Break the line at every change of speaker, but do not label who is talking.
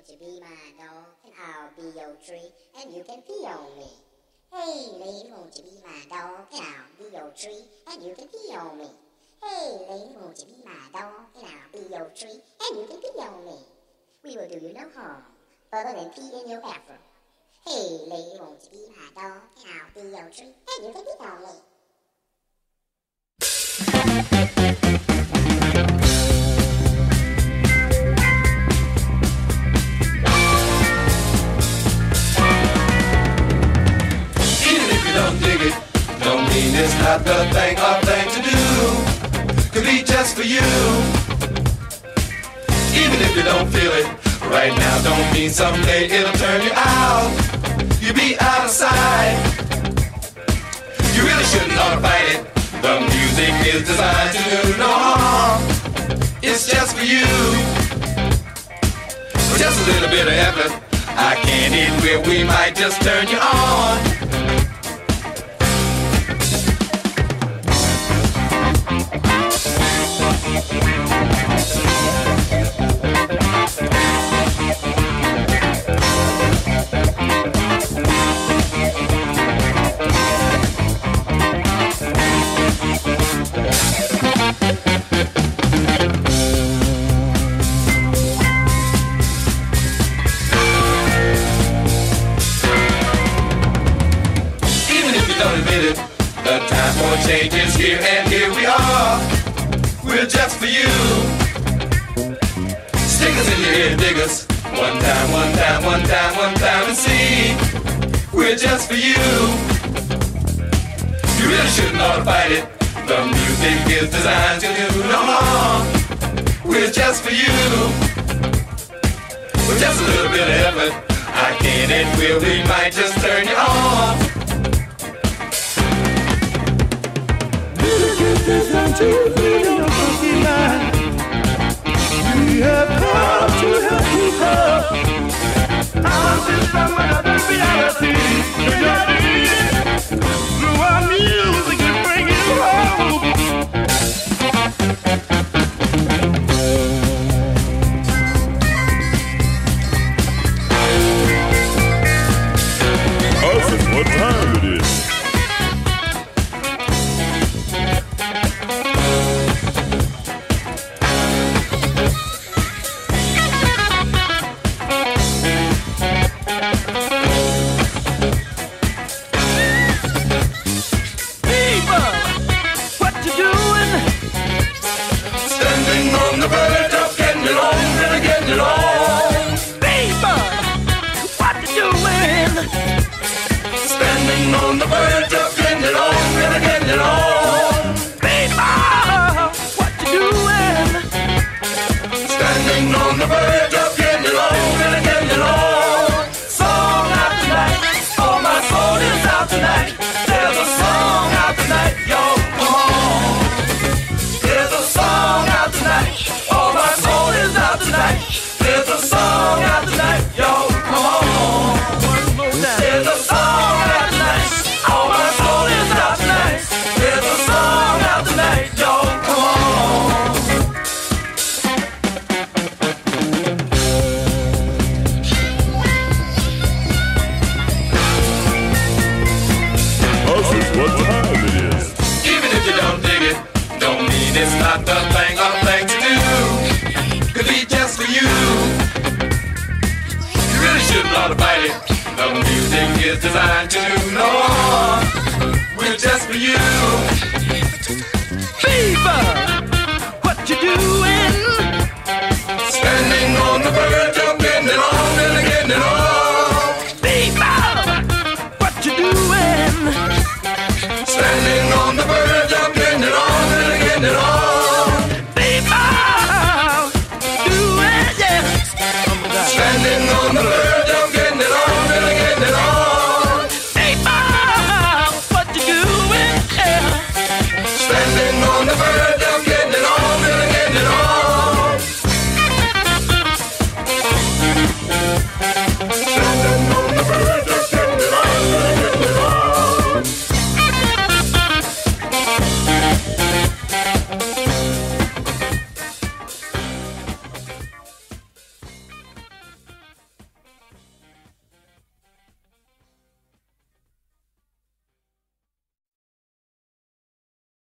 won't you be my dog and I'll be your tree and you can pee on me. Hey lady, won't you be my dog and I'll be your tree and you can pee on me. Hey lady, won't you be my dog and I'll be your tree and you can pee on me. We will do you no harm other than pee in your bathroom. Hey lady, won't you be my dog and I'll be your tree and you can pee on me.
Don't dig it, don't mean it's not the thing or thing to do. Could be just for you. Even if you don't feel it right now, don't mean someday it'll turn you out. You'll be out of sight. You really shouldn't ought to fight it. The music is designed to do no harm. It's just for you. With just a little bit of effort, I can't eat where we might just turn you on. The time for change is here and here we are. We're just for you. Stick us in your ear, dig us. One time, one time, one time, one time and see. We're just for you. You really shouldn't ought to fight it. The music is designed to do no harm. We're just for you. With just a little bit of effort, I can't and will, we might just turn you on.
Until you feel your funky mind, we have come to help you grow. I'm just from another reality. You're not easy. Through our music and bring it home. Awesome, what time it is?
On the verge of getting it on, gonna get it on.
Baby, what you doing?
Standing on the verge of getting it on, gonna get it on. Song out tonight, oh my soul is out tonight. There's a song out tonight, yo, come on. There's a song out tonight, oh my soul is out tonight. There's a song out tonight, yo, come on. There's a song out tonight. Oh, my soul is out tonight. There's a song out tonight, yo, come on.
This is what time it is.
Even if you don't dig it, don't mean it's not the thing or thing to do. Could be just for you. You really shouldn't ought to fight it. The music is designed to do no harm. We're just for you.
Fever, what you doing?